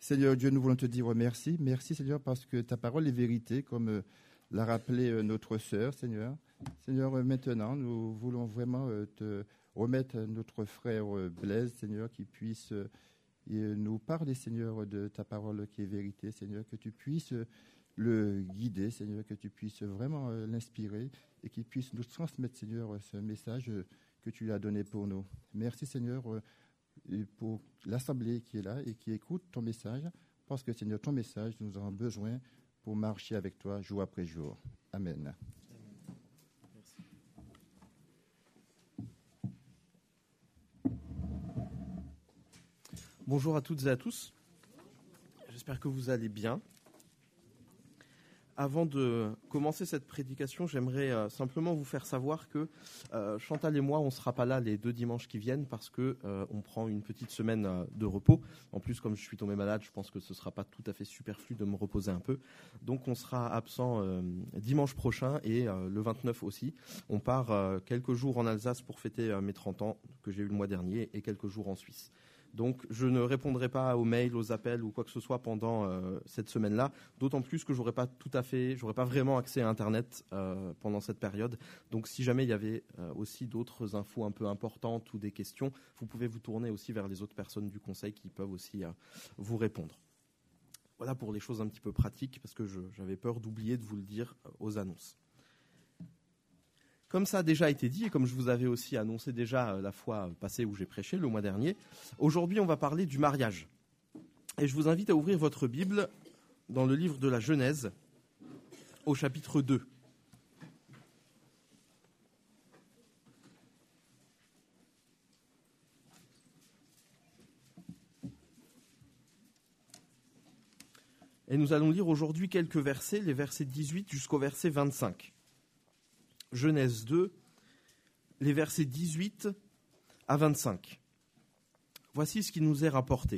Seigneur Dieu, nous voulons te dire merci. Merci, Seigneur, parce que ta parole est vérité, comme l'a rappelé notre sœur, Seigneur. Seigneur, maintenant, nous voulons vraiment te remettre notre frère Blaise, Seigneur, qui puisse nous parler, Seigneur, de ta parole qui est vérité, Seigneur, que tu puisses le guider, Seigneur, que tu puisses vraiment l'inspirer et qu'il puisse nous transmettre, Seigneur, ce message que tu lui as donné pour nous. Merci, Seigneur, pour l'assemblée qui est là et qui écoute ton message, parce que, Seigneur, ton message, nous avons besoin pour marcher avec toi jour après jour. Amen. Merci. Bonjour à toutes et à tous. J'espère que vous allez bien. Avant de commencer cette prédication, j'aimerais simplement vous faire savoir que Chantal et moi, on ne sera pas là les 2 dimanches qui viennent parce qu'on prend une petite semaine de repos. En plus, comme je suis tombé malade, je pense que ce ne sera pas tout à fait superflu de me reposer un peu. Donc, on sera absent dimanche prochain et le 29 aussi. On part quelques jours en Alsace pour fêter mes 30 ans que j'ai eu le mois dernier et quelques jours en Suisse. Donc, je ne répondrai pas aux mails, aux appels ou quoi que ce soit pendant cette semaine-là, d'autant plus que j'aurai pas vraiment accès à Internet pendant cette période. Donc, si jamais il y avait aussi d'autres infos un peu importantes ou des questions, vous pouvez vous tourner aussi vers les autres personnes du conseil qui peuvent aussi vous répondre. Voilà pour les choses un petit peu pratiques, parce que j'avais peur d'oublier de vous le dire aux annonces. Comme ça a déjà été dit, et comme je vous avais aussi annoncé déjà la fois passée où j'ai prêché, le mois dernier, aujourd'hui on va parler du mariage. Et je vous invite à ouvrir votre Bible dans le livre de la Genèse, au chapitre 2. Et nous allons lire aujourd'hui quelques versets, les versets 18 jusqu'au verset 25. Genèse 2, les versets 18 à 25. Voici ce qui nous est rapporté.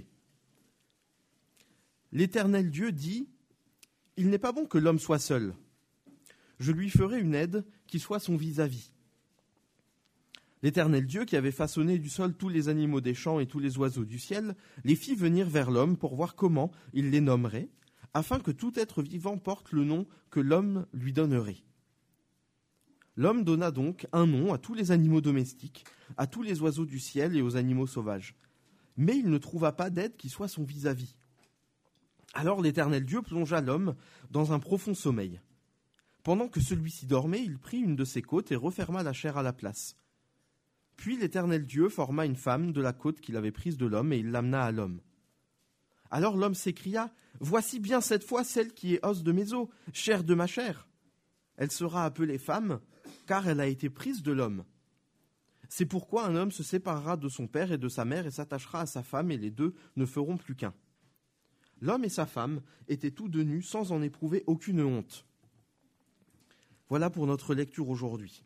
L'Éternel Dieu dit : « Il n'est pas bon que l'homme soit seul. Je lui ferai une aide qui soit son vis-à-vis. » L'Éternel Dieu, qui avait façonné du sol tous les animaux des champs et tous les oiseaux du ciel, les fit venir vers l'homme pour voir comment il les nommerait, afin que tout être vivant porte le nom que l'homme lui donnerait. L'homme donna donc un nom à tous les animaux domestiques, à tous les oiseaux du ciel et aux animaux sauvages. Mais il ne trouva pas d'aide qui soit son vis-à-vis. Alors l'Éternel Dieu plongea l'homme dans un profond sommeil. Pendant que celui-ci dormait, il prit une de ses côtes et referma la chair à la place. Puis l'Éternel Dieu forma une femme de la côte qu'il avait prise de l'homme et il l'amena à l'homme. Alors l'homme s'écria : « Voici bien cette fois celle qui est os de mes os, chair de ma chair. Elle sera appelée femme, car elle a été prise de l'homme. C'est pourquoi un homme se séparera de son père et de sa mère et s'attachera à sa femme, et les deux ne feront plus qu'un. L'homme et sa femme étaient tous deux nus sans en éprouver aucune honte. » Voilà pour notre lecture aujourd'hui.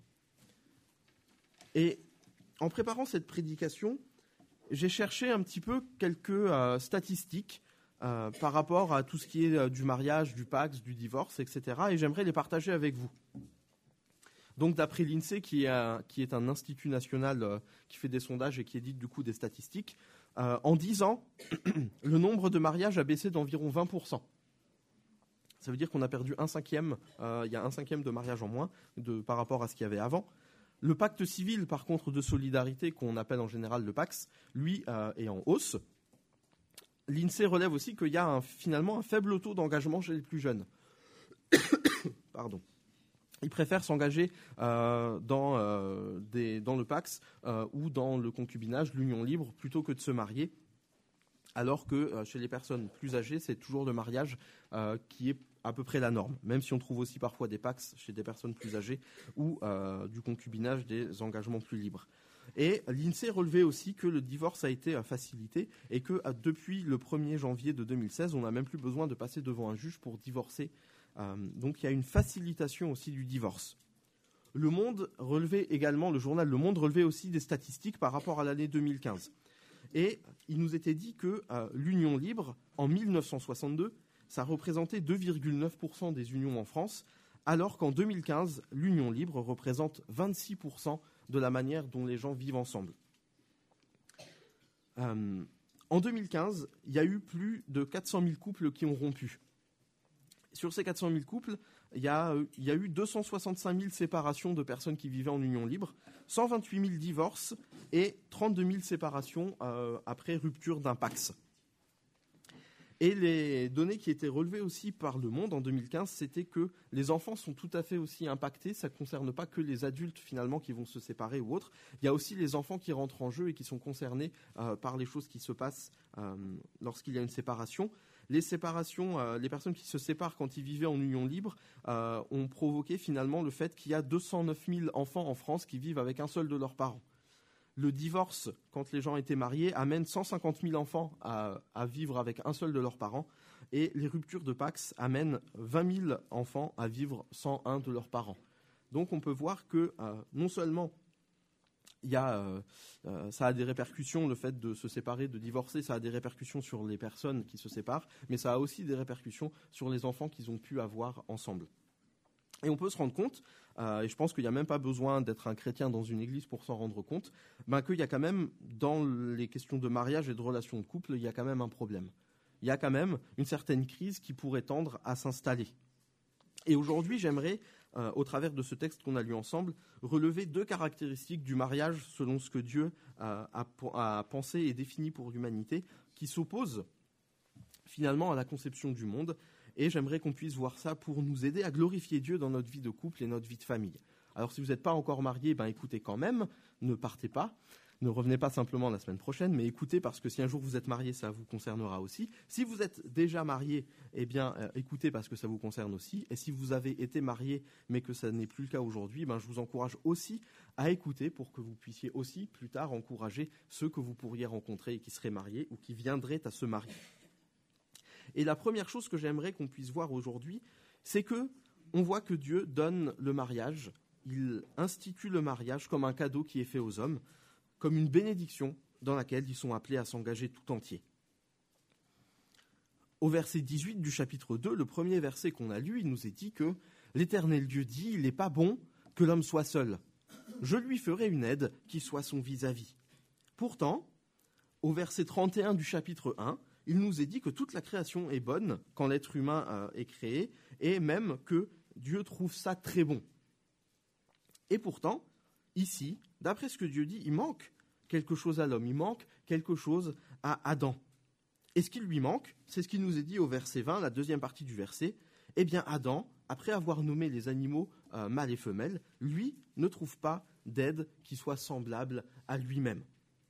Et en préparant cette prédication, j'ai cherché un petit peu quelques statistiques par rapport à tout ce qui est du mariage, du Pacs, du divorce, etc. Et j'aimerais les partager avec vous. Donc, d'après l'INSEE, qui est un institut national qui fait des sondages et qui édite du coup des statistiques, en 10 ans, le nombre de mariages a baissé d'environ 20%. Ça veut dire qu'on a perdu un cinquième, il y a un cinquième de mariages en moins par rapport à ce qu'il y avait avant. Le pacte civil, par contre, de solidarité, qu'on appelle en général le PACS, lui, est en hausse. L'INSEE relève aussi qu'il y a finalement un faible taux d'engagement chez les plus jeunes. Pardon. Ils préfèrent s'engager dans le PACS ou dans le concubinage, l'union libre, plutôt que de se marier. Alors que chez les personnes plus âgées, c'est toujours le mariage qui est à peu près la norme, même si on trouve aussi parfois des PACS chez des personnes plus âgées ou du concubinage, des engagements plus libres. Et l'INSEE relevait aussi que le divorce a été facilité et que depuis le 1er janvier de 2016, on n'a même plus besoin de passer devant un juge pour divorcer. Donc il y a une facilitation aussi du divorce. Le Monde relevait également, le journal Le Monde relevait aussi des statistiques par rapport à l'année 2015. Et il nous était dit que l'union libre, en 1962, ça représentait 2,9% des unions en France, alors qu'en 2015, l'union libre représente 26% de la manière dont les gens vivent ensemble. En 2015, il y a eu plus de 400 000 couples qui ont rompu. Sur ces 400 000 couples, il y a eu 265 000 séparations de personnes qui vivaient en union libre, 128 000 divorces et 32 000 séparations après rupture d'un Pacs. Et les données qui étaient relevées aussi par Le Monde en 2015, c'était que les enfants sont tout à fait aussi impactés. Ça ne concerne pas que les adultes finalement qui vont se séparer ou autres. Il y a aussi les enfants qui rentrent en jeu et qui sont concernés par les choses qui se passent lorsqu'il y a une séparation. Les séparations, les personnes qui se séparent quand ils vivaient en union libre ont provoqué finalement le fait qu'il y a 209 000 enfants en France qui vivent avec un seul de leurs parents. Le divorce, quand les gens étaient mariés, amène 150 000 enfants à vivre avec un seul de leurs parents. Et les ruptures de Pacs amènent 20 000 enfants à vivre sans un de leurs parents. Donc on peut voir que non seulement ça a des répercussions, le fait de se séparer, de divorcer, ça a des répercussions sur les personnes qui se séparent, mais ça a aussi des répercussions sur les enfants qu'ils ont pu avoir ensemble. Et on peut se rendre compte, et je pense qu'il n'y a même pas besoin d'être un chrétien dans une église pour s'en rendre compte, qu'il y a quand même, dans les questions de mariage et de relations de couple, il y a quand même un problème. Il y a quand même une certaine crise qui pourrait tendre à s'installer. Et aujourd'hui, j'aimerais, au travers de ce texte qu'on a lu ensemble, relever 2 caractéristiques du mariage selon ce que Dieu a pensé et défini pour l'humanité, qui s'opposent finalement à la conception du monde. Et j'aimerais qu'on puisse voir ça pour nous aider à glorifier Dieu dans notre vie de couple et notre vie de famille. Alors si vous n'êtes pas encore marié, écoutez quand même, ne partez pas, ne revenez pas simplement la semaine prochaine, mais écoutez parce que si un jour vous êtes marié, ça vous concernera aussi. Si vous êtes déjà marié, écoutez parce que ça vous concerne aussi. Et si vous avez été marié mais que ça n'est plus le cas aujourd'hui, je vous encourage aussi à écouter pour que vous puissiez aussi plus tard encourager ceux que vous pourriez rencontrer et qui seraient mariés ou qui viendraient à se marier. Et la première chose que j'aimerais qu'on puisse voir aujourd'hui, c'est que on voit que Dieu donne le mariage, il institue le mariage comme un cadeau qui est fait aux hommes, comme une bénédiction dans laquelle ils sont appelés à s'engager tout entier. Au verset 18 du chapitre 2, le premier verset qu'on a lu, il nous est dit que l'Éternel Dieu dit « Il n'est pas bon que l'homme soit seul. Je lui ferai une aide qui soit son vis-à-vis. » Pourtant, au verset 31 du chapitre 1, il nous est dit que toute la création est bonne quand l'être humain est créé, et même que Dieu trouve ça très bon. Et pourtant, ici, d'après ce que Dieu dit, il manque quelque chose à l'homme, il manque quelque chose à Adam. Et ce qui lui manque, c'est ce qu'il nous est dit au verset 20, la deuxième partie du verset. Eh bien, Adam, après avoir nommé les animaux mâles et femelles, lui ne trouve pas d'aide qui soit semblable à lui-même.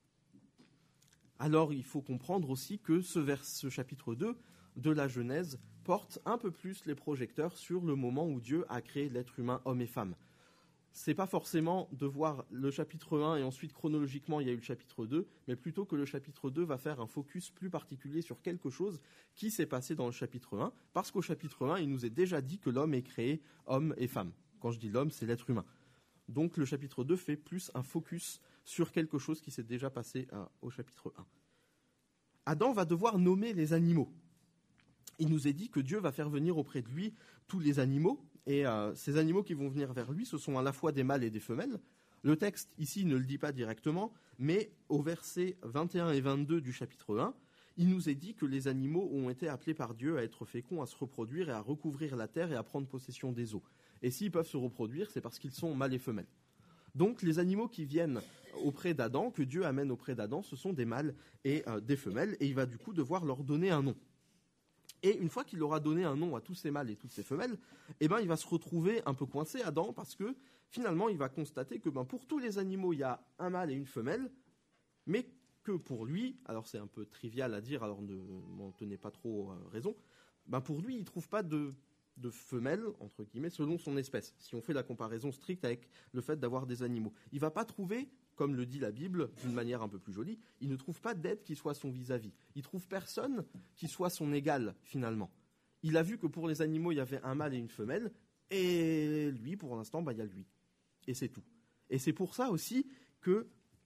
Alors, il faut comprendre aussi que ce chapitre 2 de la Genèse porte un peu plus les projecteurs sur le moment où Dieu a créé l'être humain, homme et femme. C'est pas forcément de voir le chapitre 1 et ensuite chronologiquement il y a eu le chapitre 2, mais plutôt que le chapitre 2 va faire un focus plus particulier sur quelque chose qui s'est passé dans le chapitre 1, parce qu'au chapitre 1, il nous est déjà dit que l'homme est créé homme et femme. Quand je dis l'homme, c'est l'être humain. Donc le chapitre 2 fait plus un focus sur quelque chose qui s'est déjà passé au chapitre 1. Adam va devoir nommer les animaux. Il nous est dit que Dieu va faire venir auprès de lui tous les animaux, et ces animaux qui vont venir vers lui, ce sont à la fois des mâles et des femelles. Le texte ici ne le dit pas directement, mais au verset 21 et 22 du chapitre 1, il nous est dit que les animaux ont été appelés par Dieu à être féconds, à se reproduire et à recouvrir la terre et à prendre possession des eaux. Et s'ils peuvent se reproduire, c'est parce qu'ils sont mâles et femelles. Donc les animaux qui viennent auprès d'Adam, que Dieu amène auprès d'Adam, ce sont des mâles et des femelles, et il va du coup devoir leur donner un nom. Et une fois qu'il aura donné un nom à tous ces mâles et toutes ces femelles, il va se retrouver un peu coincé, Adam, parce que finalement il va constater que pour tous les animaux, il y a un mâle et une femelle, mais que pour lui, alors c'est un peu trivial à dire, alors ne m'en tenez pas trop raison, pour lui, il ne trouve pas de femelle, entre guillemets, selon son espèce, si on fait la comparaison stricte avec le fait d'avoir des animaux. Il ne va pas trouver, comme le dit la Bible, d'une manière un peu plus jolie, il ne trouve pas d'aide qui soit son vis-à-vis. Il ne trouve personne qui soit son égal, finalement. Il a vu que pour les animaux, il y avait un mâle et une femelle, et lui, pour l'instant, il y a lui. Et c'est tout. Et c'est pour ça aussi que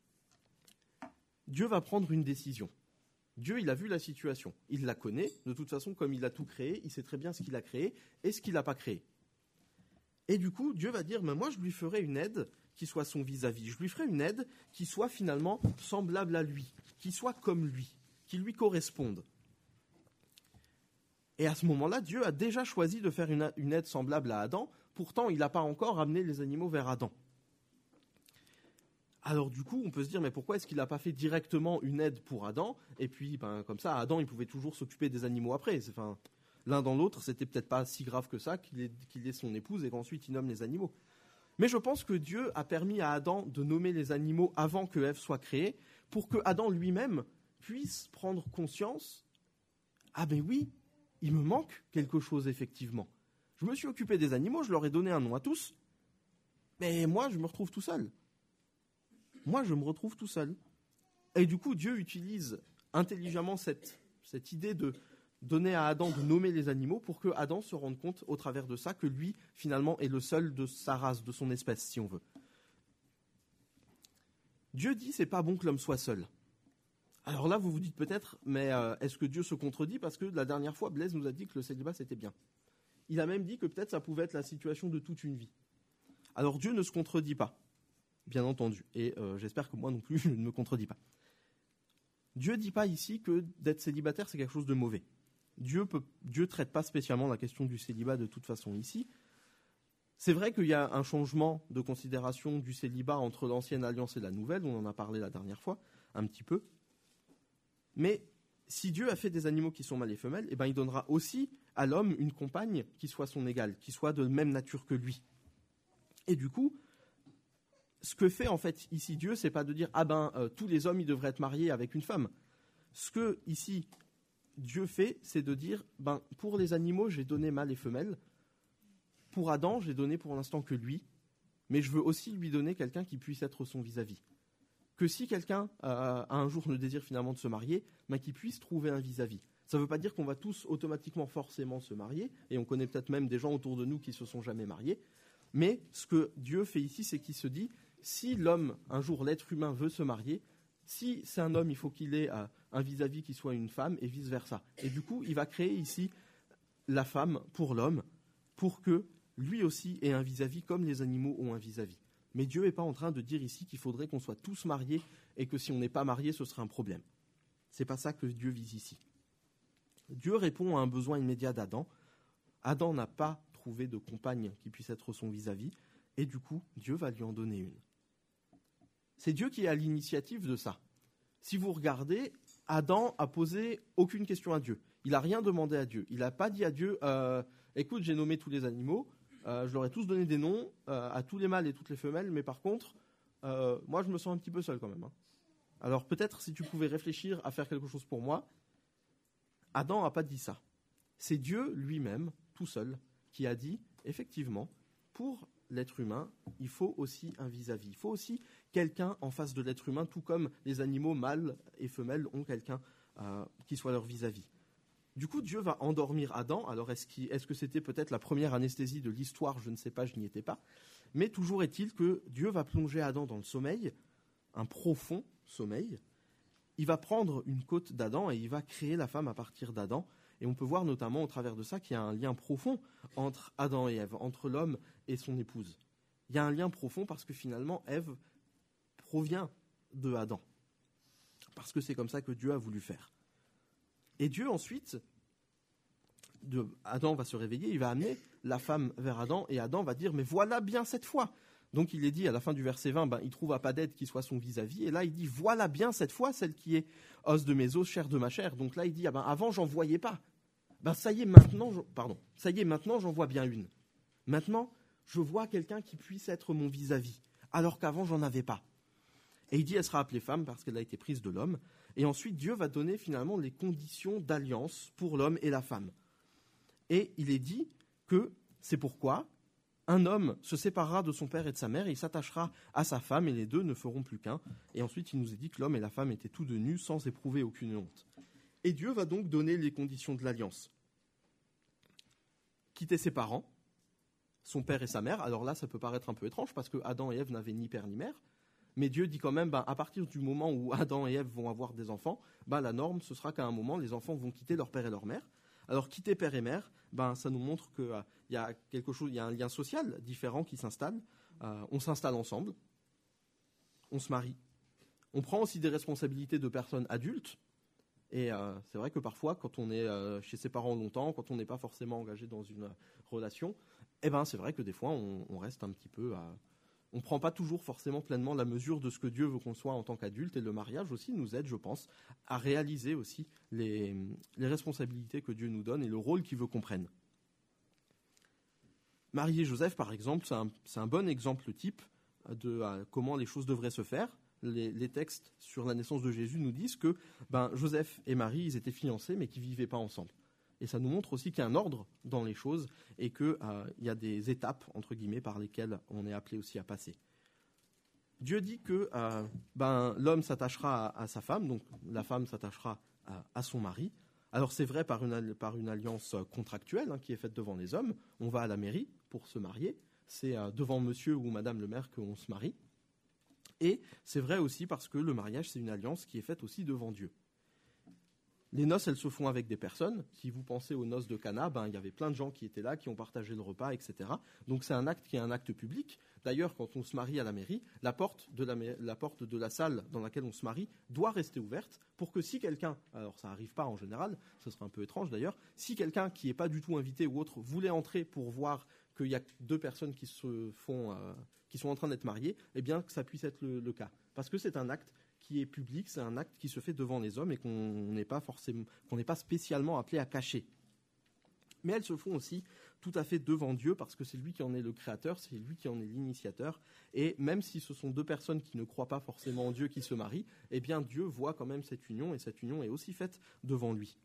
Dieu va prendre une décision. Dieu, il a vu la situation, il la connaît, de toute façon, comme il a tout créé, il sait très bien ce qu'il a créé et ce qu'il n'a pas créé. Et du coup, Dieu va dire, moi, je lui ferai une aide qui soit son vis-à-vis. Je lui ferai une aide qui soit finalement semblable à lui, qui soit comme lui, qui lui correspondent. Et à ce moment-là, Dieu a déjà choisi de faire une aide semblable à Adam. Pourtant, il n'a pas encore amené les animaux vers Adam. Alors du coup, on peut se dire, mais pourquoi est-ce qu'il n'a pas fait directement une aide pour Adam? Et puis, comme ça, Adam, il pouvait toujours s'occuper des animaux après. L'un dans l'autre, c'était peut-être pas si grave que ça qu'il ait son épouse et qu'ensuite il nomme les animaux. Mais je pense que Dieu a permis à Adam de nommer les animaux avant que Ève soit créée, pour que Adam lui-même puisse prendre conscience. Ah ben oui, il me manque quelque chose effectivement. Je me suis occupé des animaux, je leur ai donné un nom à tous, mais moi je me retrouve tout seul. Et du coup, Dieu utilise intelligemment cette idée de donner à Adam de nommer les animaux pour que Adam se rende compte au travers de ça que lui, finalement, est le seul de sa race, de son espèce, si on veut. Dieu dit, c'est pas bon que l'homme soit seul. Alors là, vous vous dites peut-être, mais est-ce que Dieu se contredit? Parce que la dernière fois, Blaise nous a dit que le célibat, c'était bien. Il a même dit que peut-être ça pouvait être la situation de toute une vie. Alors Dieu ne se contredit pas, bien entendu. Et j'espère que moi non plus, je ne me contredis pas. Dieu ne dit pas ici que d'être célibataire, c'est quelque chose de mauvais. Dieu ne traite pas spécialement la question du célibat de toute façon ici. C'est vrai qu'il y a un changement de considération du célibat entre l'ancienne alliance et la nouvelle, on en a parlé la dernière fois, un petit peu. Mais si Dieu a fait des animaux qui sont mâles et femelles, il donnera aussi à l'homme une compagne qui soit son égale, qui soit de même nature que lui. Et du coup, ce que fait en fait ici Dieu, c'est pas de dire tous les hommes ils devraient être mariés avec une femme. Ce que ici Dieu fait, c'est de dire pour les animaux j'ai donné mâle et femelle. Pour Adam j'ai donné pour l'instant que lui, mais je veux aussi lui donner quelqu'un qui puisse être son vis-à-vis. Que si quelqu'un un jour le désire finalement de se marier, qu'il puisse trouver un vis-à-vis. Ça ne veut pas dire qu'on va tous automatiquement forcément se marier, et on connaît peut-être même des gens autour de nous qui ne se sont jamais mariés, mais ce que Dieu fait ici, c'est qu'il se dit, si l'homme, un jour l'être humain veut se marier, si c'est un homme, il faut qu'il ait un vis-à-vis qui soit une femme, et vice-versa. Et du coup, il va créer ici la femme pour l'homme, pour que lui aussi ait un vis-à-vis comme les animaux ont un vis-à-vis. Mais Dieu n'est pas en train de dire ici qu'il faudrait qu'on soit tous mariés et que si on n'est pas marié, ce serait un problème. Ce n'est pas ça que Dieu vise ici. Dieu répond à un besoin immédiat d'Adam. Adam n'a pas trouvé de compagne qui puisse être son vis-à-vis, et du coup, Dieu va lui en donner une. C'est Dieu qui est à l'initiative de ça. Si vous regardez, Adam a posé aucune question à Dieu. Il n'a rien demandé à Dieu. Il n'a pas dit à Dieu, écoute, j'ai nommé tous les animaux, je leur ai tous donné des noms, à tous les mâles et toutes les femelles, mais par contre, moi je me sens un petit peu seul quand même. Alors peut-être si tu pouvais réfléchir à faire quelque chose pour moi, Adam n'a pas dit ça. C'est Dieu lui-même, tout seul, qui a dit, effectivement, pour l'être humain, il faut aussi un vis-à-vis. Il faut aussi quelqu'un en face de l'être humain, tout comme les animaux mâles et femelles ont quelqu'un qui soit leur vis-à-vis. Du coup, Dieu va endormir Adam. Alors, est-ce que c'était peut-être la première anesthésie de l'histoire? Je ne sais pas, je n'y étais pas. Mais toujours est-il que Dieu va plonger Adam dans le sommeil, un profond sommeil. Il va prendre une côte d'Adam et il va créer la femme à partir d'Adam. Et on peut voir notamment au travers de ça qu'il y a un lien profond entre Adam et Ève, entre l'homme et son épouse. Il y a un lien profond parce que finalement, Ève provient de Adam. Parce que c'est comme ça que Dieu a voulu faire. Et Dieu ensuite, Adam va se réveiller, il va amener la femme vers Adam, et Adam va dire, mais voilà bien cette fois. Donc il est dit à la fin du verset 20, il trouve pas d'aide qui soit son vis-à-vis, et là il dit, voilà bien cette fois celle qui est os de mes os, chair de ma chair. Donc là il dit, avant j'en voyais pas. Ça y est maintenant, j'en vois bien une. Maintenant, je vois quelqu'un qui puisse être mon vis-à-vis, alors qu'avant j'en avais pas. Et il dit, elle sera appelée femme parce qu'elle a été prise de l'homme. Et ensuite, Dieu va donner finalement les conditions d'alliance pour l'homme et la femme. Et il est dit que c'est pourquoi un homme se séparera de son père et de sa mère, et il s'attachera à sa femme, et les deux ne feront plus qu'un. Et ensuite, il nous est dit que l'homme et la femme étaient tous deux nus, sans éprouver aucune honte. Et Dieu va donc donner les conditions de l'alliance. Quitter ses parents, son père et sa mère. Alors là, ça peut paraître un peu étrange, parce que Adam et Ève n'avaient ni père ni mère. Mais Dieu dit quand même, à partir du moment où Adam et Ève vont avoir des enfants, la norme, ce sera qu'à un moment, les enfants vont quitter leur père et leur mère. Alors, quitter père et mère, ça nous montre qu'il y a quelque chose, il y a un lien social différent qui s'installe. On s'installe ensemble, on se marie. On prend aussi des responsabilités de personnes adultes, Et c'est vrai que parfois, quand on est chez ses parents longtemps, quand on n'est pas forcément engagé dans une relation, c'est vrai que des fois, on reste un petit peu... on ne prend pas toujours forcément pleinement la mesure de ce que Dieu veut qu'on soit en tant qu'adulte. Et le mariage aussi nous aide, je pense, à réaliser aussi les responsabilités que Dieu nous donne et le rôle qu'il veut qu'on prenne. Marie et Joseph, par exemple, c'est un bon exemple type de comment les choses devraient se faire. Les textes sur la naissance de Jésus nous disent que Joseph et Marie, ils étaient fiancés, mais qu'ils ne vivaient pas ensemble. Et ça nous montre aussi qu'il y a un ordre dans les choses et qu'il y a des étapes, entre guillemets, par lesquelles on est appelé aussi à passer. Dieu dit que l'homme s'attachera à sa femme, donc la femme s'attachera à son mari. Alors c'est vrai par une alliance contractuelle qui est faite devant les hommes. On va à la mairie pour se marier. C'est devant monsieur ou madame le maire qu'on se marie. Et c'est vrai aussi parce que le mariage, c'est une alliance qui est faite aussi devant Dieu. Les noces, elles se font avec des personnes. Si vous pensez aux noces de Cana, il y avait plein de gens qui étaient là, qui ont partagé le repas, etc. Donc c'est un acte qui est un acte public. D'ailleurs, quand on se marie à la mairie, la porte de la salle dans laquelle on se marie doit rester ouverte pour que si quelqu'un, alors ça n'arrive pas en général, ce serait un peu étrange d'ailleurs, si quelqu'un qui n'est pas du tout invité ou autre voulait entrer pour voir qu'il y a deux personnes qui sont en train d'être mariées, que ça puisse être le cas. Parce que c'est un acte qui est public, c'est un acte qui se fait devant les hommes et qu'on n'est pas spécialement appelé à cacher. Mais elles se font aussi tout à fait devant Dieu parce que c'est lui qui en est le créateur, c'est lui qui en est l'initiateur. Et même si ce sont deux personnes qui ne croient pas forcément en Dieu qui se marient, Dieu voit quand même cette union et cette union est aussi faite devant lui.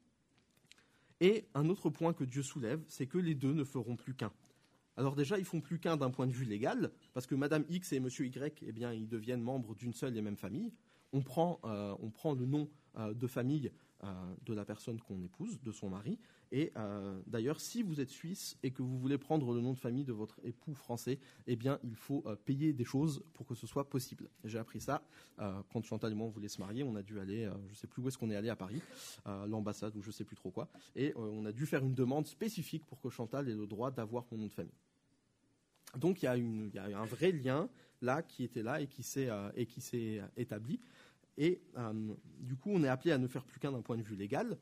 Et un autre point que Dieu soulève, c'est que les deux ne feront plus qu'un. Alors déjà, ils font plus qu'un d'un point de vue légal, parce que Madame X et Monsieur Y, ils deviennent membres d'une seule et même famille. On prend le nom de famille de la personne qu'on épouse, de son mari. Et d'ailleurs, si vous êtes suisse et que vous voulez prendre le nom de famille de votre époux français, il faut payer des choses pour que ce soit possible. J'ai appris ça quand Chantal et moi on voulait se marier. On a dû aller, je ne sais plus où est-ce qu'on est allé à Paris, l'ambassade ou je ne sais plus trop quoi. Et on a dû faire une demande spécifique pour que Chantal ait le droit d'avoir mon nom de famille. Donc il y a un vrai lien là qui était là et qui s'est établi. Et du coup, on est appelé à ne faire plus qu'un d'un point de vue légal.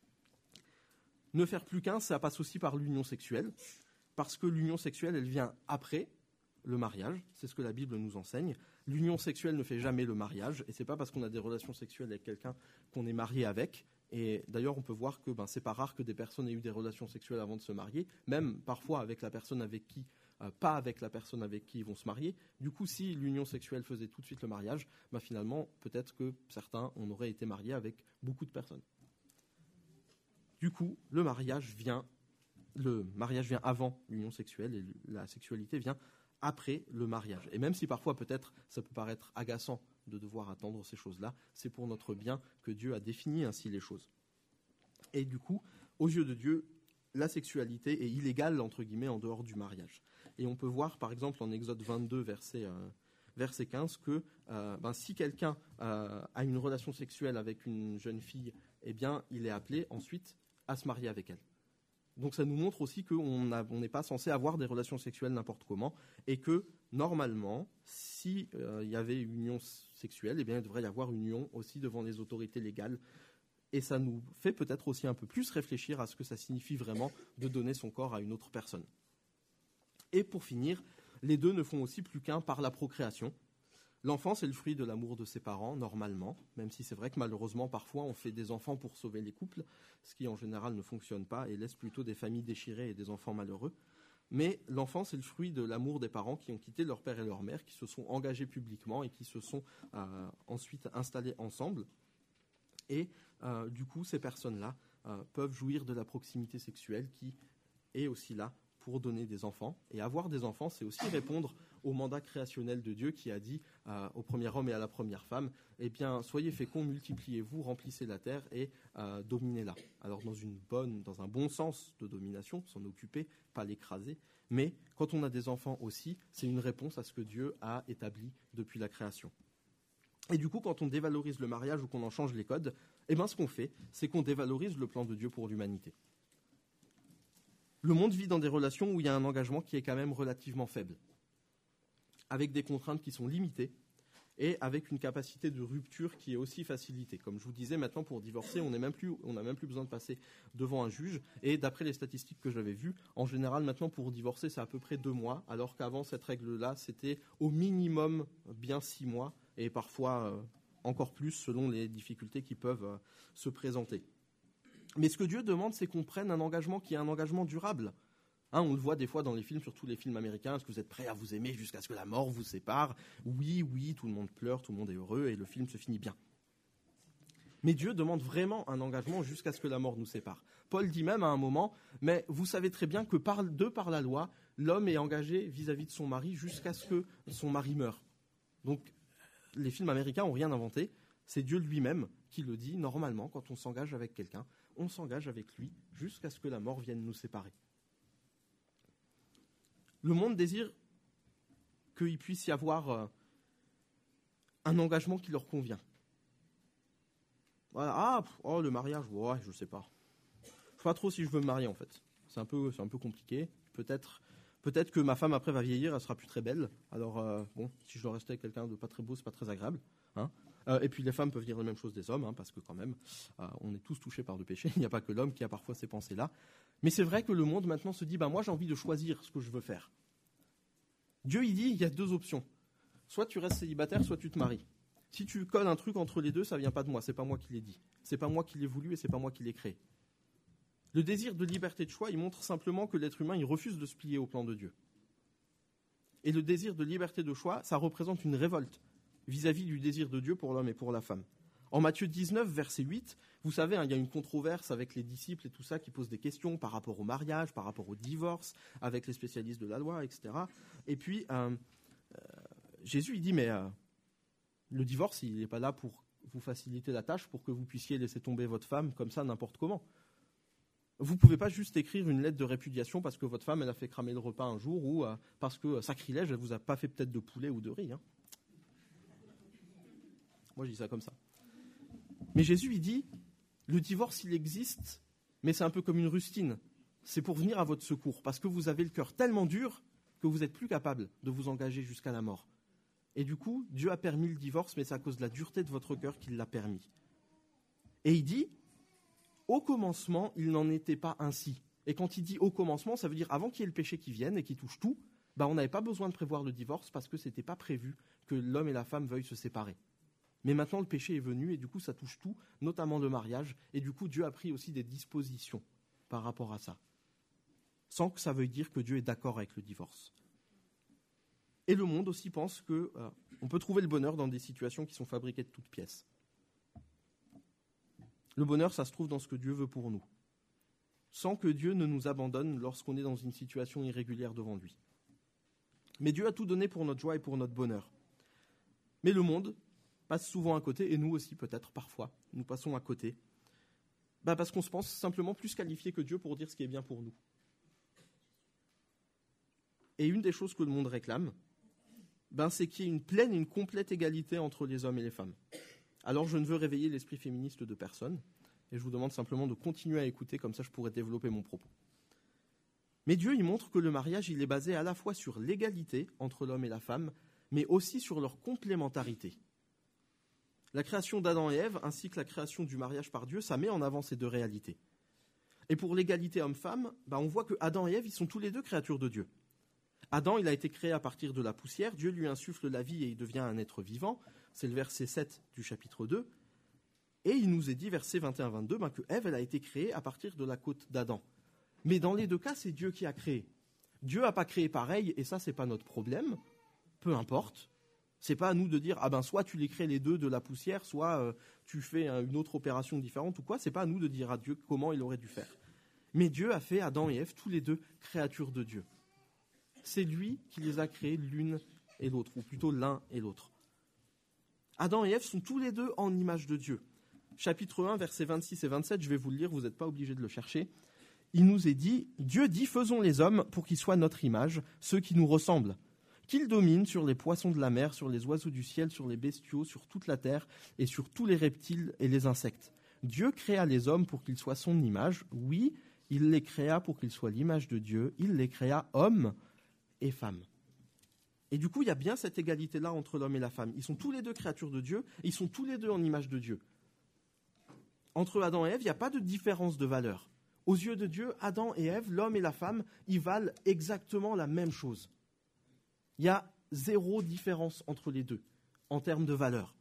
Ne faire plus qu'un, ça passe aussi par l'union sexuelle, parce que l'union sexuelle, elle vient après le mariage. C'est ce que la Bible nous enseigne. L'union sexuelle ne fait jamais le mariage, et c'est pas parce qu'on a des relations sexuelles avec quelqu'un qu'on est marié avec. Et d'ailleurs, on peut voir que c'est pas rare que des personnes aient eu des relations sexuelles avant de se marier, même parfois avec la personne avec qui. Pas avec la personne avec qui ils vont se marier. Du coup, si l'union sexuelle faisait tout de suite le mariage, finalement, peut-être que certains, on aurait été mariés avec beaucoup de personnes. Du coup, le mariage vient avant l'union sexuelle et la sexualité vient après le mariage. Et même si parfois, peut-être, ça peut paraître agaçant de devoir attendre ces choses-là, c'est pour notre bien que Dieu a défini ainsi les choses. Et du coup, aux yeux de Dieu, la sexualité est illégale, entre guillemets, en dehors du mariage. Et on peut voir, par exemple, en Exode 22, verset 15, que si quelqu'un a une relation sexuelle avec une jeune fille, il est appelé ensuite à se marier avec elle. Donc ça nous montre aussi qu'on n'est pas censé avoir des relations sexuelles n'importe comment, et que, normalement, s'il y avait une union sexuelle, il devrait y avoir une union aussi devant les autorités légales. Et ça nous fait peut-être aussi un peu plus réfléchir à ce que ça signifie vraiment de donner son corps à une autre personne. Et pour finir, les deux ne font aussi plus qu'un par la procréation. L'enfant, c'est le fruit de l'amour de ses parents, normalement, même si c'est vrai que malheureusement, parfois, on fait des enfants pour sauver les couples, ce qui en général ne fonctionne pas et laisse plutôt des familles déchirées et des enfants malheureux. Mais l'enfant, c'est le fruit de l'amour des parents qui ont quitté leur père et leur mère, qui se sont engagés publiquement et qui se sont ensuite installés ensemble. Et du coup, ces personnes-là peuvent jouir de la proximité sexuelle qui est aussi là pour donner des enfants. Et avoir des enfants, c'est aussi répondre au mandat créationnel de Dieu qui a dit au premier homme et à la première femme, soyez féconds, multipliez-vous, remplissez la terre et dominez-la. Alors dans un bon sens de domination, s'en occuper, pas l'écraser. Mais quand on a des enfants aussi, c'est une réponse à ce que Dieu a établi depuis la création. Et du coup, quand on dévalorise le mariage ou qu'on en change les codes, ce qu'on fait, c'est qu'on dévalorise le plan de Dieu pour l'humanité. Le monde vit dans des relations où il y a un engagement qui est quand même relativement faible, avec des contraintes qui sont limitées et avec une capacité de rupture qui est aussi facilitée. Comme je vous disais, maintenant pour divorcer, on n'a même plus besoin de passer devant un juge. Et d'après les statistiques que j'avais vues, en général maintenant pour divorcer, c'est à peu près 2 mois, alors qu'avant cette règle-là, c'était au minimum bien 6 mois, et parfois encore plus selon les difficultés qui peuvent se présenter. Mais ce que Dieu demande, c'est qu'on prenne un engagement qui est un engagement durable. On le voit des fois dans les films, surtout les films américains. Est-ce que vous êtes prêts à vous aimer jusqu'à ce que la mort vous sépare ? Oui, tout le monde pleure, tout le monde est heureux et le film se finit bien. Mais Dieu demande vraiment un engagement jusqu'à ce que la mort nous sépare. Paul dit même à un moment, mais vous savez très bien que par la loi, l'homme est engagé vis-à-vis de son mari jusqu'à ce que son mari meure. Donc les films américains n'ont rien inventé. C'est Dieu lui-même qui le dit. Normalement, quand on s'engage avec quelqu'un, on s'engage avec lui jusqu'à ce que la mort vienne nous séparer. Le monde désire qu'il puisse y avoir un engagement qui leur convient. Voilà. Le mariage, je ne sais pas. Je ne sais pas trop si je veux me marier en fait. C'est un peu compliqué. Peut-être que ma femme après va vieillir, elle sera plus très belle. Alors si je dois rester avec quelqu'un de pas très beau, c'est pas très agréable. Et puis les femmes peuvent dire la même chose des hommes, parce que quand même, on est tous touchés par le péché. Il n'y a pas que l'homme qui a parfois ces pensées-là. Mais c'est vrai que le monde maintenant se dit, moi j'ai envie de choisir ce que je veux faire. Dieu il dit, il y a 2 options. Soit tu restes célibataire, soit tu te maries. Si tu colles un truc entre les deux, ça vient pas de moi, c'est pas moi qui l'ai dit. C'est pas moi qui l'ai voulu et c'est pas moi qui l'ai créé. Le désir de liberté de choix, il montre simplement que l'être humain, il refuse de se plier au plan de Dieu. Et le désir de liberté de choix, ça représente une révolte vis-à-vis du désir de Dieu pour l'homme et pour la femme. En Matthieu 19, verset 8, vous savez, il y a une controverse avec les disciples et tout ça qui posent des questions par rapport au mariage, par rapport au divorce, avec les spécialistes de la loi, etc. Et puis, Jésus, il dit, mais le divorce, il n'est pas là pour vous faciliter la tâche, pour que vous puissiez laisser tomber votre femme comme ça, n'importe comment. Vous ne pouvez pas juste écrire une lettre de répudiation parce que votre femme, elle a fait cramer le repas un jour ou parce que, sacrilège, elle ne vous a pas fait peut-être de poulet ou de riz. Moi, je dis ça comme ça. Mais Jésus, il dit, le divorce, il existe, mais c'est un peu comme une rustine. C'est pour venir à votre secours, parce que vous avez le cœur tellement dur que vous n'êtes plus capable de vous engager jusqu'à la mort. Et du coup, Dieu a permis le divorce, mais c'est à cause de la dureté de votre cœur qu'il l'a permis. Et il dit, au commencement, il n'en était pas ainsi. Et quand il dit au commencement, ça veut dire avant qu'il y ait le péché qui vienne et qui touche tout, on n'avait pas besoin de prévoir le divorce parce que ce n'était pas prévu que l'homme et la femme veuillent se séparer. Mais maintenant, le péché est venu et du coup, ça touche tout, notamment le mariage. Et du coup, Dieu a pris aussi des dispositions par rapport à ça. Sans que ça veuille dire que Dieu est d'accord avec le divorce. Et le monde aussi pense qu'on peut trouver le bonheur dans des situations qui sont fabriquées de toutes pièces. Le bonheur, ça se trouve dans ce que Dieu veut pour nous. Sans que Dieu ne nous abandonne lorsqu'on est dans une situation irrégulière devant lui. Mais Dieu a tout donné pour notre joie et pour notre bonheur. Mais le monde passe souvent à côté, et nous aussi peut-être parfois, nous passons à côté, parce qu'on se pense simplement plus qualifié que Dieu pour dire ce qui est bien pour nous. Et une des choses que le monde réclame, c'est qu'il y ait une pleine et une complète égalité entre les hommes et les femmes. Alors je ne veux réveiller l'esprit féministe de personne, et je vous demande simplement de continuer à écouter, comme ça je pourrai développer mon propos. Mais Dieu, il montre que le mariage, il est basé à la fois sur l'égalité entre l'homme et la femme, mais aussi sur leur complémentarité. La création d'Adam et Ève, ainsi que la création du mariage par Dieu, ça met en avant ces 2 réalités. Et pour l'égalité homme-femme, on voit que Adam et Ève, ils sont tous les 2 créatures de Dieu. Adam, il a été créé à partir de la poussière, Dieu lui insuffle la vie et il devient un être vivant. C'est le verset 7 du chapitre 2. Et il nous est dit, verset 21-22, que Ève, elle a été créée à partir de la côte d'Adam. Mais dans les 2 cas, c'est Dieu qui a créé. Dieu n'a pas créé pareil, et ça, c'est pas notre problème. Peu importe. C'est pas à nous de dire, soit tu les crées les 2 de la poussière, soit tu fais une autre opération différente ou quoi. C'est pas à nous de dire à Dieu comment il aurait dû faire. Mais Dieu a fait Adam et Ève, tous les 2 créatures de Dieu. C'est lui qui les a créés l'une et l'autre, ou plutôt l'un et l'autre. Adam et Ève sont tous les 2 en image de Dieu. Chapitre 1, versets 26 et 27, je vais vous le lire, vous n'êtes pas obligé de le chercher. Il nous est dit, Dieu dit, faisons les hommes pour qu'ils soient notre image, ceux qui nous ressemblent. Qu'ils dominent sur les poissons de la mer, sur les oiseaux du ciel, sur les bestiaux, sur toute la terre et sur tous les reptiles et les insectes. Dieu créa les hommes pour qu'ils soient son image. Oui, il les créa pour qu'ils soient l'image de Dieu. Il les créa hommes et femmes. Et du coup, il y a bien cette égalité-là entre l'homme et la femme. Ils sont tous les deux créatures de Dieu, et ils sont tous les deux en image de Dieu. Entre Adam et Ève, il n'y a pas de différence de valeur. Aux yeux de Dieu, Adam et Ève, l'homme et la femme, ils valent exactement la même chose. Il y a zéro différence entre les deux, en termes de valeur.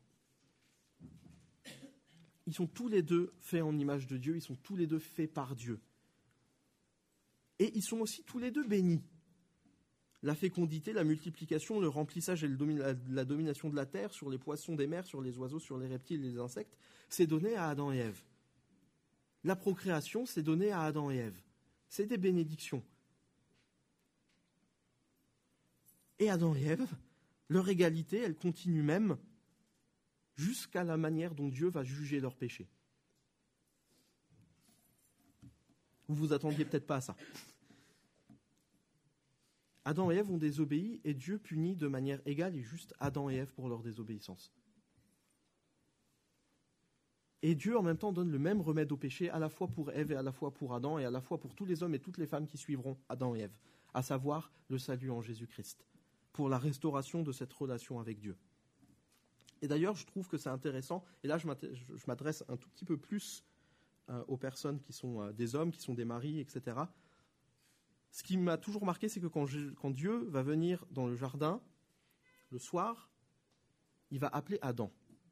Ils sont tous les deux faits en image de Dieu, ils sont tous les deux faits par Dieu. Et ils sont aussi tous les deux bénis. La fécondité, la multiplication, le remplissage et la domination de la terre sur les poissons des mers, sur les oiseaux, sur les reptiles et les insectes, c'est donné à Adam et Ève. La procréation, c'est donné à Adam et Ève. C'est des bénédictions. Et Adam et Ève, leur égalité, elle continue même jusqu'à la manière dont Dieu va juger leurs péchés. Vous vous attendiez peut-être pas à ça. Adam et Ève ont désobéi et Dieu punit de manière égale et juste Adam et Ève pour leur désobéissance. Et Dieu en même temps donne le même remède au péché à la fois pour Ève et à la fois pour Adam et à la fois pour tous les hommes et toutes les femmes qui suivront Adam et Ève, à savoir le salut en Jésus-Christ, pour la restauration de cette relation avec Dieu. Et d'ailleurs, je trouve que c'est intéressant, et là je m'adresse un tout petit peu plus aux personnes qui sont des hommes, qui sont des maris, etc. Ce qui m'a toujours marqué, c'est que quand Dieu va venir dans le jardin, le soir, il va appeler Adam.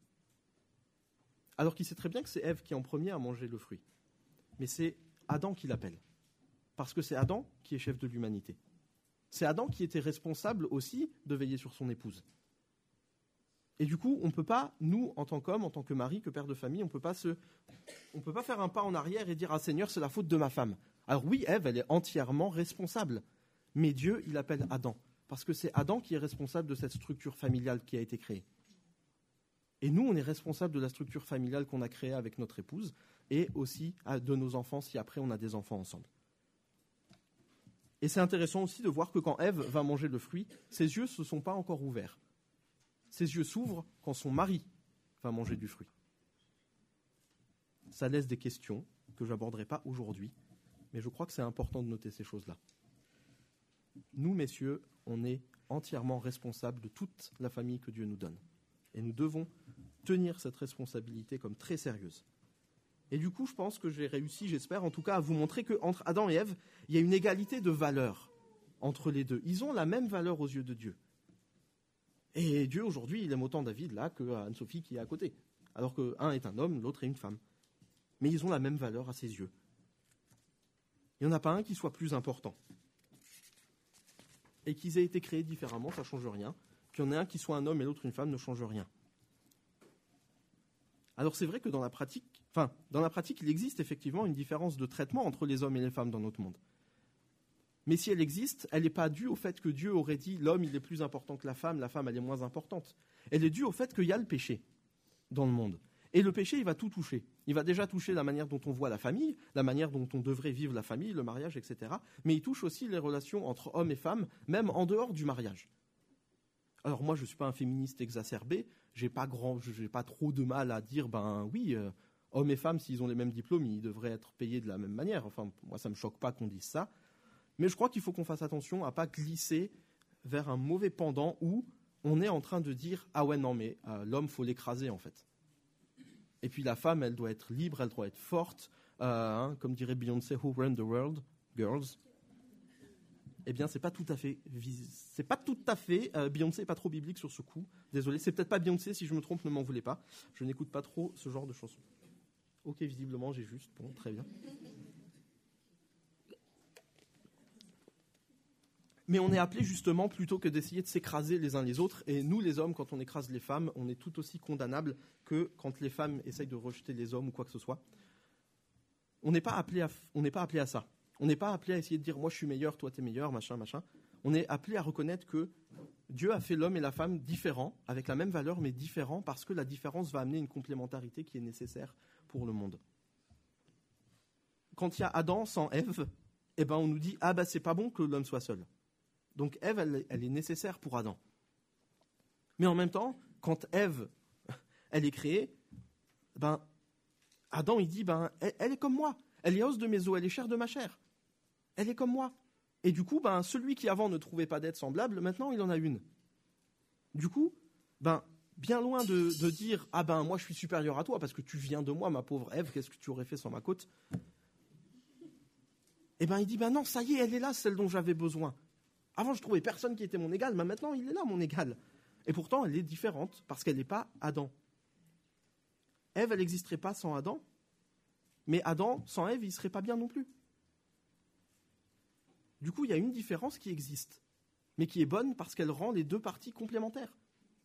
Alors qu'il sait très bien que c'est Ève qui en premier a mangé le fruit. Mais c'est Adam qui l'appelle. Parce que c'est Adam qui est chef de l'humanité. C'est Adam qui était responsable aussi de veiller sur son épouse. Et du coup, on ne peut pas, nous, en tant qu'homme, en tant que mari, que père de famille, on ne peut pas faire un pas en arrière et dire « Ah Seigneur, c'est la faute de ma femme ». Alors oui, Ève, elle est entièrement responsable. Mais Dieu, il appelle Adam. Parce que c'est Adam qui est responsable de cette structure familiale qui a été créée. Et nous, on est responsable de la structure familiale qu'on a créée avec notre épouse et aussi de nos enfants si après on a des enfants ensemble. Et c'est intéressant aussi de voir que quand Ève va manger le fruit, ses yeux ne se sont pas encore ouverts. Ses yeux s'ouvrent quand son mari va manger du fruit. Ça laisse des questions que je n'aborderai pas aujourd'hui, mais je crois que c'est important de noter ces choses-là. Nous, messieurs, on est entièrement responsables de toute la famille que Dieu nous donne. Et nous devons tenir cette responsabilité comme très sérieuse. Et du coup, je pense que j'ai réussi, j'espère en tout cas, à vous montrer qu'entre Adam et Ève, il y a une égalité de valeur entre les deux. Ils ont la même valeur aux yeux de Dieu. Et Dieu, aujourd'hui, il aime autant David là que Anne-Sophie qui est à côté. Alors qu'un est un homme, l'autre est une femme. Mais ils ont la même valeur à ses yeux. Il n'y en a pas un qui soit plus important. Et qu'ils aient été créés différemment, ça ne change rien. Qu'il y en ait un qui soit un homme et l'autre une femme ne change rien. Alors c'est vrai que dans la pratique, il existe effectivement une différence de traitement entre les hommes et les femmes dans notre monde. Mais si elle existe, elle n'est pas due au fait que Dieu aurait dit l'homme il est plus important que la femme elle est moins importante. Elle est due au fait qu'il y a le péché dans le monde. Et le péché, il va tout toucher. Il va déjà toucher la manière dont on voit la famille, la manière dont on devrait vivre la famille, le mariage, etc. Mais il touche aussi les relations entre hommes et femmes, même en dehors du mariage. Alors moi, je ne suis pas un féministe exacerbé, j'ai pas trop de mal à dire, hommes et femmes, s'ils ont les mêmes diplômes, ils devraient être payés de la même manière. Enfin, moi, ça ne me choque pas qu'on dise ça. Mais je crois qu'il faut qu'on fasse attention à ne pas glisser vers un mauvais pendant où on est en train de dire « Ah ouais, non, mais l'homme, il faut l'écraser, en fait. » Et puis la femme, elle doit être libre, elle doit être forte. Comme dirait Beyoncé, « Who run the world, girls ?» Eh bien, c'est pas tout à fait. Beyoncé n'est pas trop biblique sur ce coup. Désolé, c'est peut-être pas Beyoncé, si je me trompe, ne m'en voulez pas. Je n'écoute pas trop ce genre de chansons. Ok, visiblement, j'ai juste. Bon, très bien. Mais on est appelé justement, plutôt que d'essayer de s'écraser les uns les autres, et nous les hommes, quand on écrase les femmes, on est tout aussi condamnables que quand les femmes essayent de rejeter les hommes ou quoi que ce soit. On n'est pas appelé à ça. On n'est pas appelé à essayer de dire « moi je suis meilleur, toi t'es meilleur, machin, machin ». On est appelé à reconnaître que Dieu a fait l'homme et la femme différents, avec la même valeur mais différents, parce que la différence va amener une complémentarité qui est nécessaire pour le monde. Quand il y a Adam sans Ève, on nous dit « ah c'est pas bon que l'homme soit seul ». Donc Ève, elle est nécessaire pour Adam. Mais en même temps, quand Ève, elle est créée, Adam, il dit, elle est comme moi. Elle est os de mes os, elle est chair de ma chair. Elle est comme moi. Et du coup, celui qui avant ne trouvait pas d'être semblable, maintenant il en a une. Du coup, bien loin de dire « Ah moi je suis supérieur à toi parce que tu viens de moi, ma pauvre Ève, qu'est-ce que tu aurais fait sans ma côte ?» il dit « Non, ça y est, elle est là, celle dont j'avais besoin. Avant, je trouvais personne qui était mon égal, mais maintenant, il est là, mon égal. » Et pourtant, elle est différente parce qu'elle n'est pas Adam. Ève, elle n'existerait pas sans Adam, mais Adam, sans Ève, il ne serait pas bien non plus. Du coup, il y a une différence qui existe, mais qui est bonne parce qu'elle rend les deux parties complémentaires.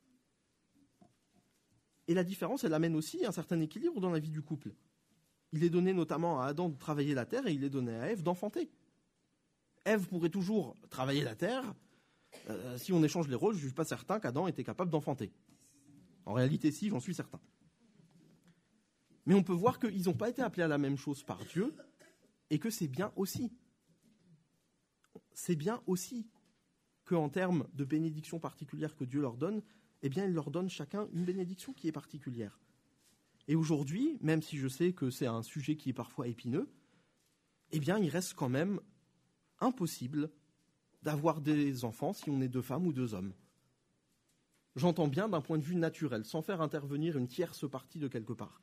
Et la différence, elle amène aussi un certain équilibre dans la vie du couple. Il est donné notamment à Adam de travailler la terre et il est donné à Ève d'enfanter. Ève pourrait toujours travailler la terre. Si on échange les rôles, je ne suis pas certain qu'Adam était capable d'enfanter. En réalité, si, j'en suis certain. Mais on peut voir qu'ils n'ont pas été appelés à la même chose par Dieu et que c'est bien aussi. C'est bien aussi qu'en termes de bénédiction particulière que Dieu leur donne, il leur donne chacun une bénédiction qui est particulière. Et aujourd'hui, même si je sais que c'est un sujet qui est parfois épineux, il reste quand même impossible d'avoir des enfants si on est 2 femmes ou 2 hommes. J'entends bien d'un point de vue naturel, sans faire intervenir une tierce partie de quelque part.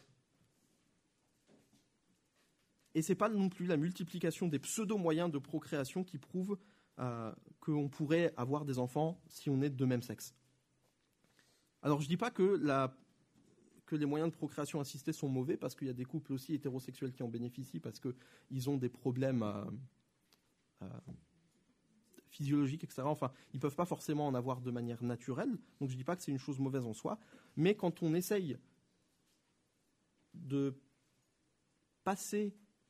Et ce n'est pas non plus la multiplication des pseudo-moyens de procréation qui prouve qu'on pourrait avoir des enfants si on est de même sexe. Alors je ne dis pas que les moyens de procréation assistée sont mauvais, parce qu'il y a des couples aussi hétérosexuels qui en bénéficient, parce qu'ils ont des problèmes physiologiques, etc. Enfin, ils ne peuvent pas forcément en avoir de manière naturelle, donc je ne dis pas que c'est une chose mauvaise en soi, mais quand on essaye de passer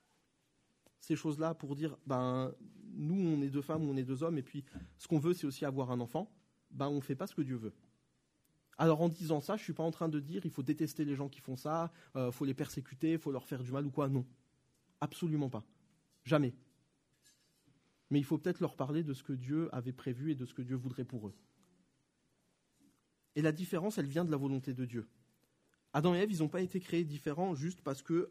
ces choses-là pour dire nous on est 2 femmes ou on est 2 hommes et puis ce qu'on veut c'est aussi avoir un enfant, on ne fait pas ce que Dieu veut. Alors en disant ça, je ne suis pas en train de dire il faut détester les gens qui font ça, faut les persécuter, il faut leur faire du mal ou quoi, non. Absolument pas. Jamais. Mais il faut peut-être leur parler de ce que Dieu avait prévu et de ce que Dieu voudrait pour eux. Et la différence, elle vient de la volonté de Dieu. Adam et Ève, ils n'ont pas été créés différents juste parce que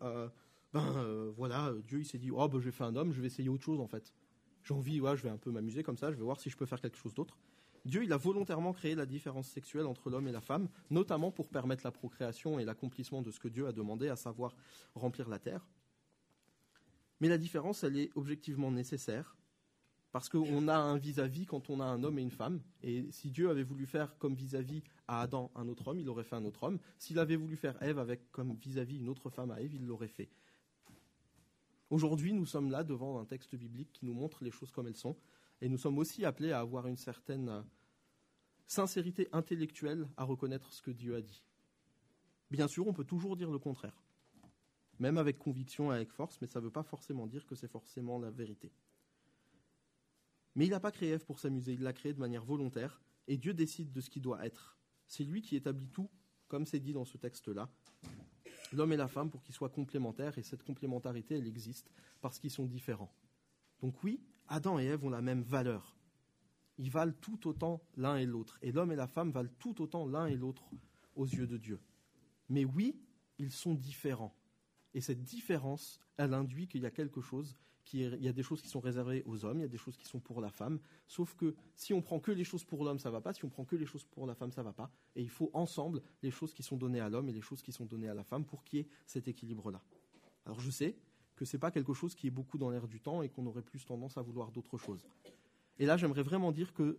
Dieu il s'est dit j'ai fait un homme, je vais essayer autre chose en fait. J'ai envie, je vais un peu m'amuser comme ça, je vais voir si je peux faire quelque chose d'autre. Dieu, il a volontairement créé la différence sexuelle entre l'homme et la femme, notamment pour permettre la procréation et l'accomplissement de ce que Dieu a demandé, à savoir remplir la terre. Mais la différence, elle est objectivement nécessaire, parce qu'on a un vis-à-vis quand on a un homme et une femme. Et si Dieu avait voulu faire comme vis-à-vis à Adam un autre homme, il aurait fait un autre homme. S'il avait voulu faire Ève avec comme vis-à-vis une autre femme à Ève, il l'aurait fait. Aujourd'hui, nous sommes là devant un texte biblique qui nous montre les choses comme elles sont. Et nous sommes aussi appelés à avoir une certaine sincérité intellectuelle à reconnaître ce que Dieu a dit. Bien sûr, on peut toujours dire le contraire, même avec conviction et avec force, mais ça ne veut pas forcément dire que c'est forcément la vérité. Mais il n'a pas créé Ève pour s'amuser, il l'a créé de manière volontaire, et Dieu décide de ce qui doit être. C'est lui qui établit tout, comme c'est dit dans ce texte-là, l'homme et la femme pour qu'ils soient complémentaires, et cette complémentarité, elle existe parce qu'ils sont différents. Donc oui, Adam et Ève ont la même valeur. Ils valent tout autant l'un et l'autre. Et l'homme et la femme valent tout autant l'un et l'autre aux yeux de Dieu. Mais oui, ils sont différents. Et cette différence, elle induit qu'il y a quelque chose, il y a des choses qui sont réservées aux hommes, il y a des choses qui sont pour la femme. Sauf que si on prend que les choses pour l'homme, ça ne va pas. Si on prend que les choses pour la femme, ça ne va pas. Et il faut ensemble les choses qui sont données à l'homme et les choses qui sont données à la femme pour qu'il y ait cet équilibre-là. Alors je sais que ce n'est pas quelque chose qui est beaucoup dans l'air du temps et qu'on aurait plus tendance à vouloir d'autres choses. Et là, j'aimerais vraiment dire que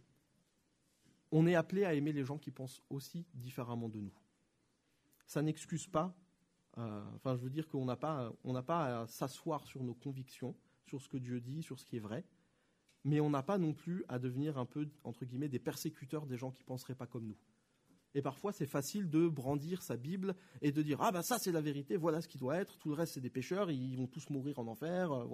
on est appelé à aimer les gens qui pensent aussi différemment de nous. Ça n'excuse pas, je veux dire qu'on n'a pas à s'asseoir sur nos convictions, sur ce que Dieu dit, sur ce qui est vrai, mais on n'a pas non plus à devenir un peu, entre guillemets, des persécuteurs des gens qui ne penseraient pas comme nous. Et parfois, c'est facile de brandir sa Bible et de dire « Ah ça c'est la vérité, voilà ce qui doit être, tout le reste c'est des pécheurs, ils vont tous mourir en enfer, voilà. »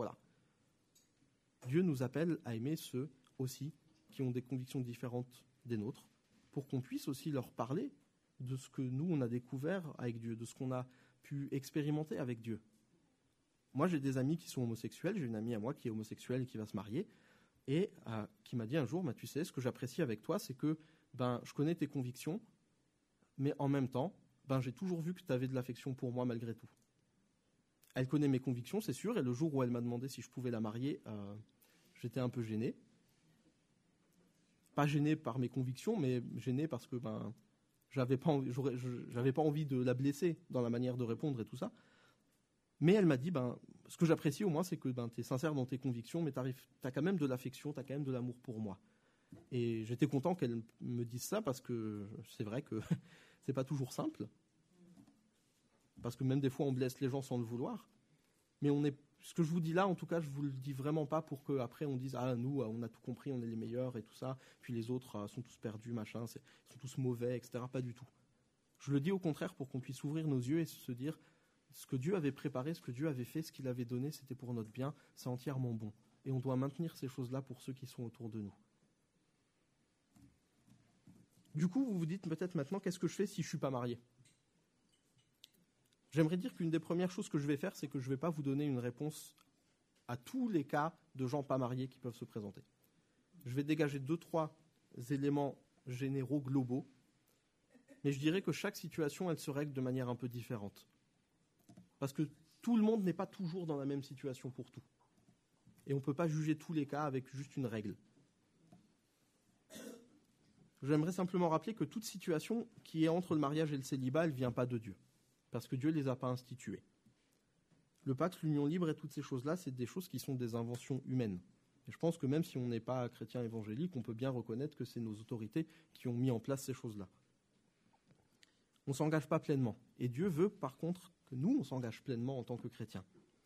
Dieu nous appelle à aimer ceux aussi qui ont des convictions différentes des nôtres, pour qu'on puisse aussi leur parler de ce que nous, on a découvert avec Dieu, de ce qu'on a pu expérimenter avec Dieu. Moi, j'ai des amis qui sont homosexuels, j'ai une amie à moi qui est homosexuelle et qui va se marier, et qui m'a dit un jour, tu sais, ce que j'apprécie avec toi, c'est que je connais tes convictions, mais en même temps, j'ai toujours vu que tu avais de l'affection pour moi malgré tout. Elle connaît mes convictions, c'est sûr, et le jour où elle m'a demandé si je pouvais la marier, j'étais un peu gêné. pas gêné par mes convictions, mais gêné parce que j'avais pas envie de la blesser dans la manière de répondre et tout ça. Mais elle m'a dit, ce que j'apprécie au moins, c'est que tu es sincère dans tes convictions, mais tu as quand même de l'affection, tu as quand même de l'amour pour moi. Et j'étais content qu'elle me dise ça, parce que c'est vrai que c'est pas toujours simple. Parce que même des fois, on blesse les gens sans le vouloir. Mais ce que je vous dis là, en tout cas, je vous le dis vraiment pas pour qu'après on dise « Ah, nous, on a tout compris, on est les meilleurs et tout ça, puis les autres sont tous perdus, machin, ils sont tous mauvais, etc. » Pas du tout. Je le dis au contraire pour qu'on puisse ouvrir nos yeux et se dire ce que Dieu avait préparé, ce que Dieu avait fait, ce qu'il avait donné, c'était pour notre bien, c'est entièrement bon. Et on doit maintenir ces choses-là pour ceux qui sont autour de nous. Du coup, vous vous dites peut-être maintenant, qu'est-ce que je fais si je ne suis pas marié ? J'aimerais dire qu'une des premières choses que je vais faire, c'est que je ne vais pas vous donner une réponse à tous les cas de gens pas mariés qui peuvent se présenter. Je vais dégager 2-3 éléments généraux, globaux, mais je dirais que chaque situation, elle se règle de manière un peu différente. Parce que tout le monde n'est pas toujours dans la même situation pour tout. Et on ne peut pas juger tous les cas avec juste une règle. J'aimerais simplement rappeler que toute situation qui est entre le mariage et le célibat, elle ne vient pas de Dieu. Parce que Dieu ne les a pas instituées. Le pacte, l'union libre et toutes ces choses-là, c'est des choses qui sont des inventions humaines. Et je pense que même si on n'est pas chrétien évangélique, on peut bien reconnaître que c'est nos autorités qui ont mis en place ces choses-là. On ne s'engage pas pleinement. Et Dieu veut, par contre, que nous, on s'engage pleinement en tant que chrétiens.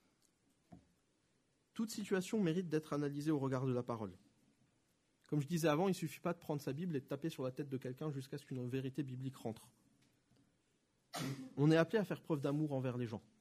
Toute situation mérite d'être analysée au regard de la parole. Comme je disais avant, il ne suffit pas de prendre sa Bible et de taper sur la tête de quelqu'un jusqu'à ce qu'une vérité biblique rentre. On est appelé à faire preuve d'amour envers les gens.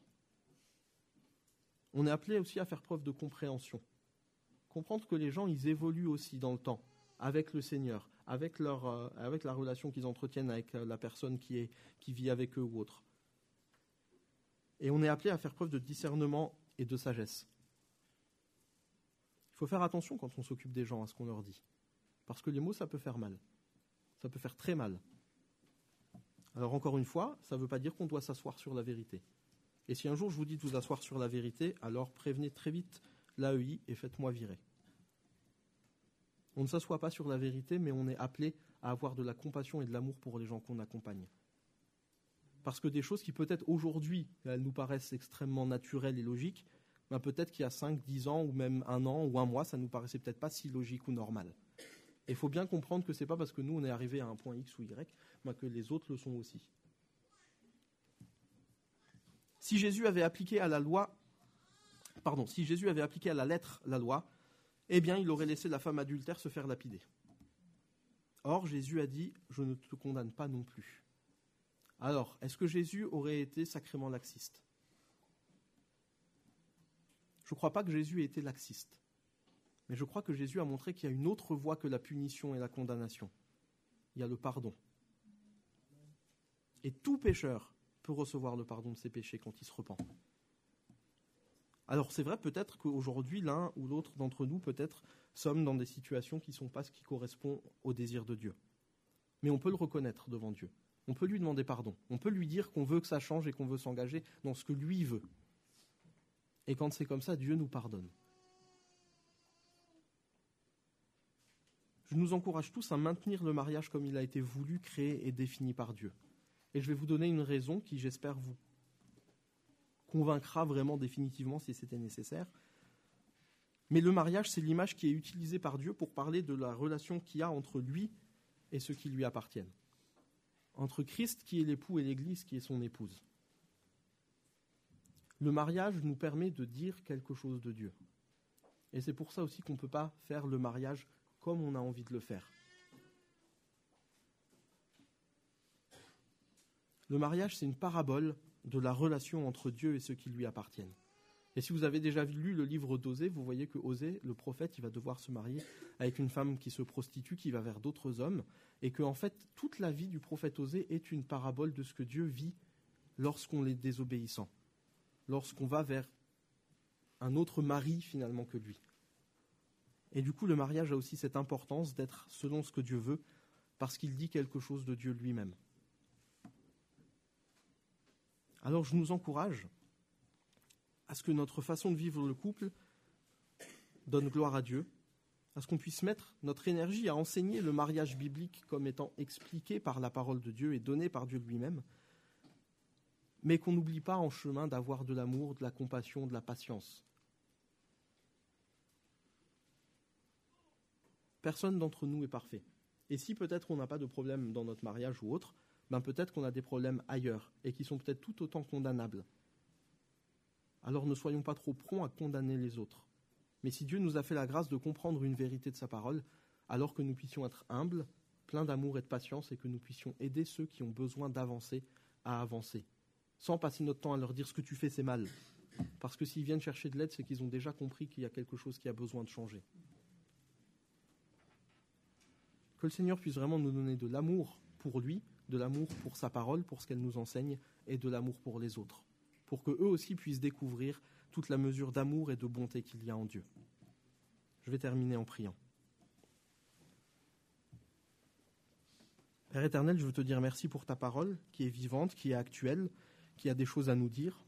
On est appelé aussi à faire preuve de compréhension. Comprendre que les gens, ils évoluent aussi dans le temps, avec le Seigneur, avec la relation qu'ils entretiennent avec la personne qui vit avec eux ou autre. Et on est appelé à faire preuve de discernement et de sagesse. Il faut faire attention quand on s'occupe des gens à ce qu'on leur dit. Parce que les mots, ça peut faire mal. Ça peut faire très mal. Alors encore une fois, ça ne veut pas dire qu'on doit s'asseoir sur la vérité. Et si un jour je vous dis de vous asseoir sur la vérité, alors prévenez très vite l'AEI et faites-moi virer. On ne s'assoit pas sur la vérité, mais on est appelé à avoir de la compassion et de l'amour pour les gens qu'on accompagne. Parce que des choses qui peut-être aujourd'hui, elles nous paraissent extrêmement naturelles et logiques, ben peut-être qu'il y a 5, 10 ans, ou même 1 an ou 1 mois, ça ne nous paraissait peut-être pas si logique ou normal. Et il faut bien comprendre que ce n'est pas parce que nous, on est arrivé à un point X ou Y, ben que les autres le sont aussi. Si Jésus avait appliqué à la lettre la loi, eh bien, il aurait laissé la femme adultère se faire lapider. Or, Jésus a dit « Je ne te condamne pas non plus ». Alors, est-ce que Jésus aurait été sacrément laxiste ? Je ne crois pas que Jésus ait été laxiste. Mais je crois que Jésus a montré qu'il y a une autre voie que la punition et la condamnation. Il y a le pardon. Et tout pécheur peut recevoir le pardon de ses péchés quand il se repent. Alors c'est vrai peut-être qu'aujourd'hui, l'un ou l'autre d'entre nous, peut-être, sommes dans des situations qui ne sont pas ce qui correspond au désir de Dieu. Mais on peut le reconnaître devant Dieu. On peut lui demander pardon. On peut lui dire qu'on veut que ça change et qu'on veut s'engager dans ce que lui veut. Et quand c'est comme ça, Dieu nous pardonne. Je nous encourage tous à maintenir le mariage comme il a été voulu, créé et défini par Dieu. Et je vais vous donner une raison qui, j'espère, vous convaincra vraiment définitivement si c'était nécessaire. Mais le mariage, c'est l'image qui est utilisée par Dieu pour parler de la relation qu'il y a entre lui et ceux qui lui appartiennent. Entre Christ, qui est l'époux, et l'Église, qui est son épouse. Le mariage nous permet de dire quelque chose de Dieu. Et c'est pour ça aussi qu'on ne peut pas faire le mariage comme on a envie de le faire. Le mariage, c'est une parabole de la relation entre Dieu et ceux qui lui appartiennent. Et si vous avez déjà lu le livre d'Osée, vous voyez que Osée, le prophète, il va devoir se marier avec une femme qui se prostitue, qui va vers d'autres hommes, et que en fait, toute la vie du prophète Osée est une parabole de ce que Dieu vit lorsqu'on est désobéissant, lorsqu'on va vers un autre mari finalement que lui. Et du coup, le mariage a aussi cette importance d'être selon ce que Dieu veut, parce qu'il dit quelque chose de Dieu lui-même. Alors je nous encourage à ce que notre façon de vivre le couple donne gloire à Dieu, à à ce qu'on puisse mettre notre énergie à enseigner le mariage biblique comme étant expliqué par la parole de Dieu et donné par Dieu lui-même, mais qu'on n'oublie pas en chemin d'avoir de l'amour, de la compassion, de la patience. Personne d'entre nous est parfait. Et si peut-être on n'a pas de problème dans notre mariage ou autre, peut-être qu'on a des problèmes ailleurs et qui sont peut-être tout autant condamnables. Alors ne soyons pas trop prompts à condamner les autres. Mais si Dieu nous a fait la grâce de comprendre une vérité de sa parole, alors que nous puissions être humbles, pleins d'amour et de patience, et que nous puissions aider ceux qui ont besoin d'avancer à avancer, sans passer notre temps à leur dire ce que tu fais c'est mal. Parce que s'ils viennent chercher de l'aide, c'est qu'ils ont déjà compris qu'il y a quelque chose qui a besoin de changer. Que le Seigneur puisse vraiment nous donner de l'amour pour lui, de l'amour pour sa parole, pour ce qu'elle nous enseigne, et de l'amour pour les autres, pour qu'eux aussi puissent découvrir toute la mesure d'amour et de bonté qu'il y a en Dieu. Je vais terminer en priant. Père éternel, je veux te dire merci pour ta parole, qui est vivante, qui est actuelle, qui a des choses à nous dire.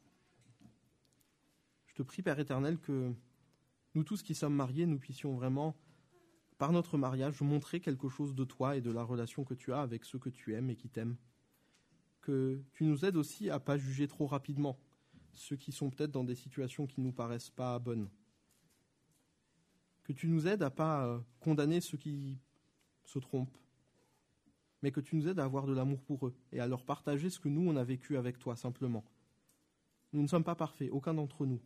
Je te prie, Père éternel, que nous tous qui sommes mariés, nous puissions vraiment, par notre mariage, montrer quelque chose de toi et de la relation que tu as avec ceux que tu aimes et qui t'aiment. Que tu nous aides aussi à ne pas juger trop rapidement ceux qui sont peut-être dans des situations qui ne nous paraissent pas bonnes. Que tu nous aides à ne pas condamner ceux qui se trompent, mais que tu nous aides à avoir de l'amour pour eux et à leur partager ce que nous, on a vécu avec toi, simplement. Nous ne sommes pas parfaits, aucun d'entre nous.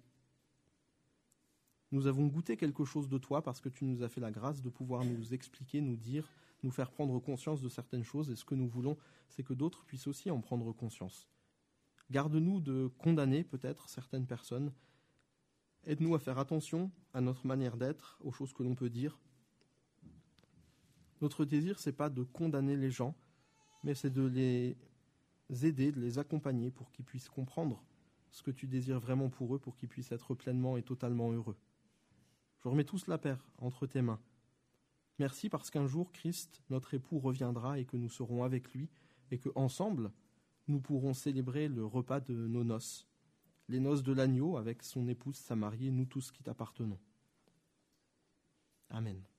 Nous avons goûté quelque chose de toi parce que tu nous as fait la grâce de pouvoir nous expliquer, nous dire, nous faire prendre conscience de certaines choses, et ce que nous voulons, c'est que d'autres puissent aussi en prendre conscience. Garde-nous de condamner peut-être certaines personnes. Aide-nous à faire attention à notre manière d'être, aux choses que l'on peut dire. Notre désir, ce n'est pas de condamner les gens, mais c'est de les aider, de les accompagner pour qu'ils puissent comprendre ce que tu désires vraiment pour eux, pour qu'ils puissent être pleinement et totalement heureux. Je remets tout cela, Père, entre tes mains. Merci parce qu'un jour, Christ, notre époux, reviendra et que nous serons avec lui et qu'ensemble, nous pourrons célébrer le repas de nos noces, les noces de l'agneau avec son épouse, sa mariée, nous tous qui t'appartenons. Amen.